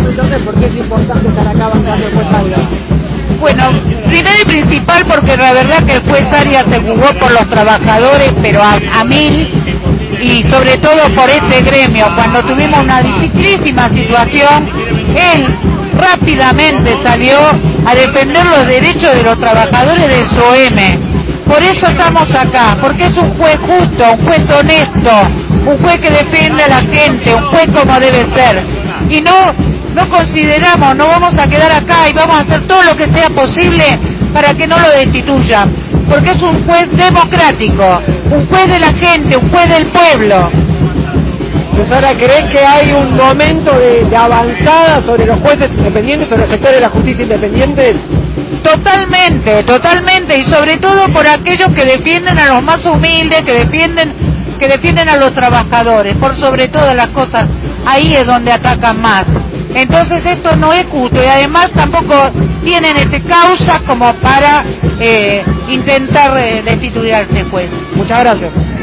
entonces por qué es importante estar acá bancando el juez Arias. Bueno, primero y principal porque la verdad que el juez Arias se jugó por los trabajadores, pero a mil, y sobre todo por este gremio. Cuando tuvimos una dificilísima situación, él rápidamente salió a defender los derechos de los trabajadores del SOEME. Por eso estamos acá, porque es un juez justo, un juez honesto, un juez que defiende a la gente, un juez como debe ser. Y no consideramos, no vamos a quedar acá y vamos a hacer todo lo que sea posible para que no lo destituyan, porque es un juez democrático, un juez de la gente, un juez del pueblo. Susana, ¿crees que hay un momento de avanzada sobre los jueces independientes, sobre los sectores de la justicia independientes? Totalmente, y sobre todo por aquellos que defienden a los más humildes, que defienden a los trabajadores, por sobre todas las cosas, ahí es donde atacan más. Entonces esto no es justo y además tampoco tienen causa como para intentar destituir a este juez. Muchas gracias.